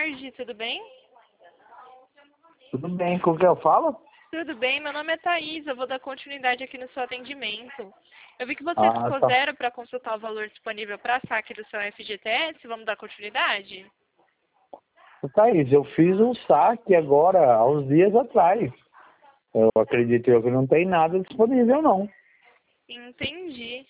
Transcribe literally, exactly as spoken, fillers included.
tarde, tudo bem? Tudo bem, com quem eu falo? Tudo bem, meu nome é Thaís, eu vou dar continuidade aqui no seu atendimento. Eu vi que você Ah, ficou tá. zero para consultar o valor disponível para saque do seu F G T S, vamos dar continuidade? Thaís, eu fiz um saque agora, há uns dias atrás. Eu acredito eu que não tem nada disponível, não. Entendi.